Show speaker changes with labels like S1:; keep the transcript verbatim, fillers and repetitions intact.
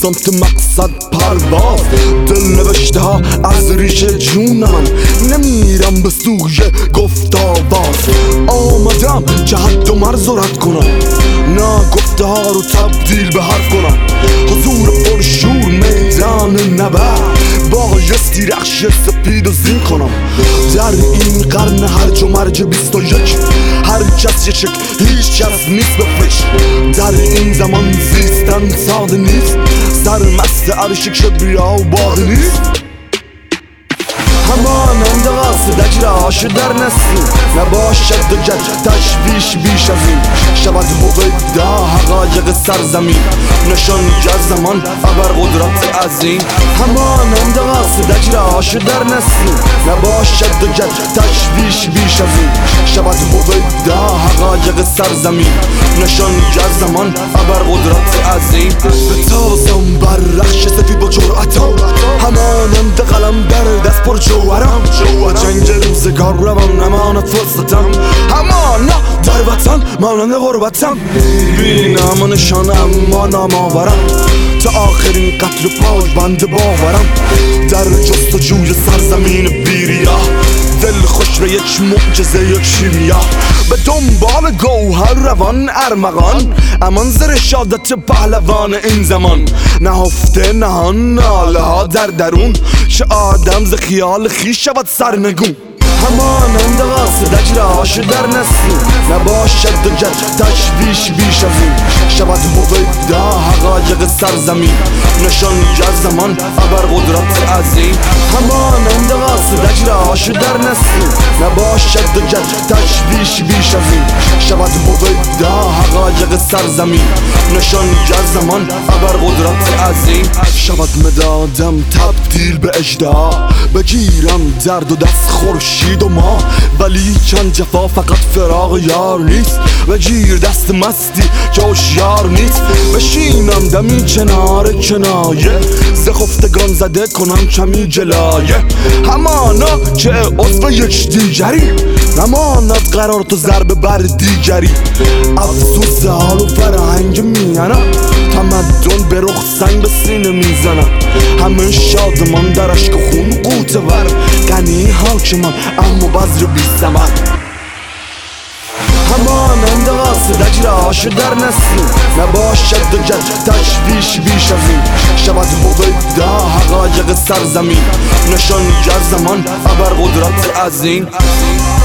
S1: سمت مقصد پرواز، دل نوشته ها از ریشه جونم، نمیرم به سوی گفت آواز. آمدم که حد و مرز رد کنم، نه گفته ها رو تبدیل به حرف کنم. حضور پرشور میدان نبرد، بایستی رخش سپید و زین کنم. در این قرن هرج و مرج بیست و یک، هر کس یه شک، هیچ کس نیست به فکر. در این زمان زیستن ساده نیست، سرمست عرش کبریا و باقی نیست. همانند قاصدک راش در نسیم، نباشد دگر تشویش بیش از این. شود هویدا حقایق سرزمین، نشان از زمان ابر قدرت عظیم. همانند قاصدک راش در نسیم، نباشد دگر تشویش بیش از این. شود هویدا حقایق سرزمین، نشان از زمان ابر قدرت عظیم. به تازم بر رخش سفید با جرأتم، همانند قلم در دست پر جوهرم. و جنگ روزگار روان نماند فرصتم، همانا در وطن مانند غربتم. بینم و نشانم اما نام آورم، تا آخرین قتل و پاک بند باورم. در جستجوی سرزمین بیریا، دل خوش به یک معجزه یک شیمیا. به دنبال گوهر روان ارمغان، امان ز رشادت پهلوان این زمان. نهفته نهان ناله ها در درون، که آدم ز خیال خویش شود سرنگون. همانند قاصدک راش در نسیم، نباشد دگر تشویش بیش از این. شود هویدا حقایق سرزمین، نشان از زمان ابر قدرت عظیم. همانند قاصدک راش در نسیم، نباشد دگر تشویش بیش از این. شود هویدا حقایق سرزمین، نشان از زمان ابر قدرت عظیم. شود مدادم تبدیل به اژدها، بگیرم درد و دست خورشید و ما. ولی چند جفا فقط فراق یار نیست، بگیر دست مستی که هوشیار نیست. بشینم دمی کنار کنایه، ز خفتگان زده کنم کمی جلایه. همانا که عضو یک دیگری، نماند قرار تو ضربه بر دیگری. افسوس حال و فرهنگ میانم، تمدن به رخ سنگ به سینه میزنم. همه شادمان در عشق و خون قوطه ور، غنی حاکمان اما بذر بی ثمر. همانند قاصدک راش در نسیم، نباشد دگر تشویش بیش از این. شود هویدا حقایق سرزمین، نشان از زمان ابر قدرت عظیم.